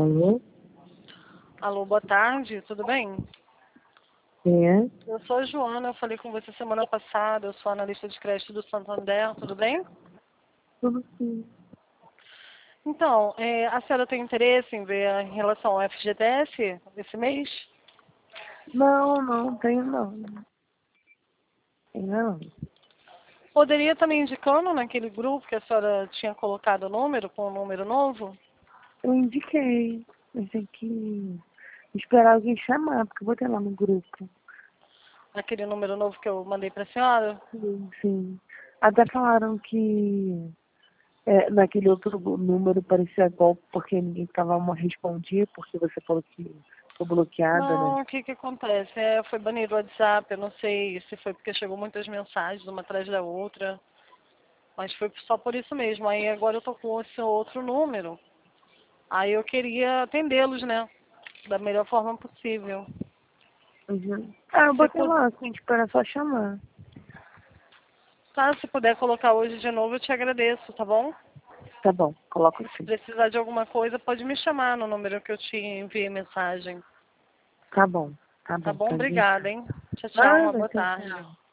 Alô? Alô, boa tarde, tudo bem? É? Eu sou a Joana, eu falei com você semana passada, eu sou analista de crédito do Santander, tudo bem? Tudo sim. Então, a senhora tem interesse em ver em relação ao FGTS esse mês? Não, tenho não. Tenho não. Poderia estar me indicando naquele grupo que a senhora tinha colocado o número, com o número novo? Eu indiquei, mas tem que esperar alguém chamar, porque eu botei lá no grupo. Aquele número novo que eu mandei para a senhora? Sim. Até falaram que naquele outro número parecia golpe, porque ninguém ficava uma respondia, porque você falou que ficou bloqueada, né? Não, o que que acontece? Foi banido o WhatsApp, eu não sei se foi porque chegou muitas mensagens, uma atrás da outra. Mas foi só por isso mesmo. Aí agora eu tô com esse outro número. Aí eu queria atendê-los, né? Da melhor forma possível. Uhum. Ah, eu Se, botei pu- lá, assim, espera só chamar. tá, se puder colocar hoje de novo, eu te agradeço, tá bom? Tá bom, coloco Se sim. precisar de alguma coisa, pode me chamar no número que eu te enviei mensagem. Tá bom, Tá bom? pode Obrigada, deixar. hein? Tchau, tchau. Uma Nada, boa tchau, tarde. tchau.